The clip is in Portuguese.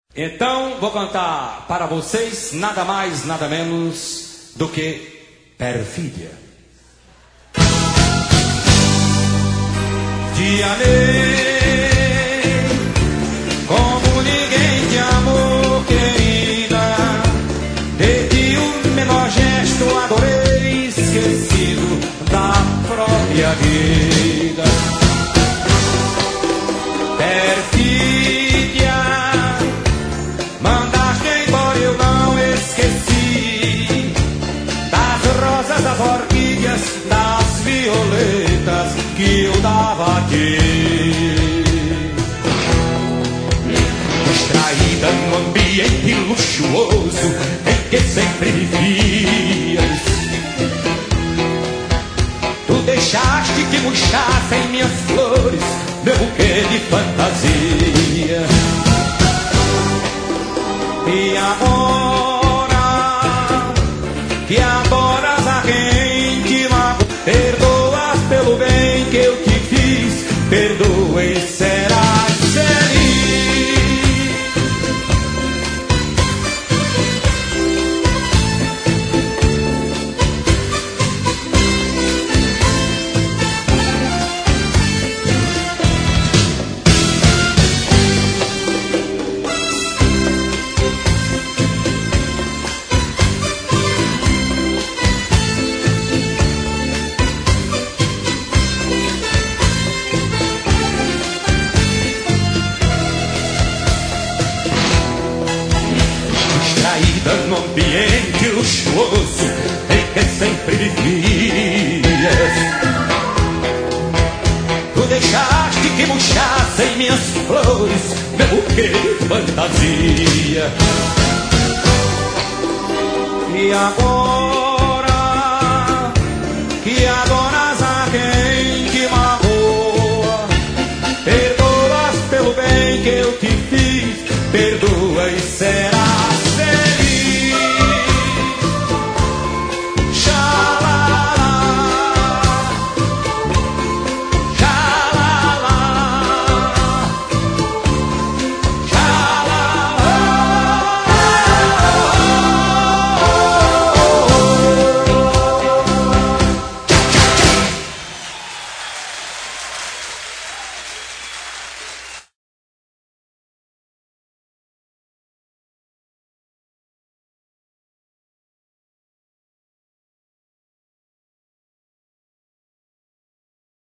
Então vou cantar para vocês nada mais, nada menos do que Perfídia. Te amei como ninguém te amou, querida. Desde o menor gesto adorei, esquecido da própria vida. Perfídia, mandaste embora, eu não esqueci das rosas, das orquídeas, das violetas que eu dava a ti. Distraída num ambiente luxuoso em que sempre vivias, tu deixaste que murchassem minhas flores, meu buquê de fantasia. E agora que adoras a quem te magoou, perdoas pelo bem que eu te fiz, perdoa e serás feliz. No ambiente luxuoso em que sempre vivias, tu deixaste que murchassem minhas flores, meu buquê de fantasia. E agora que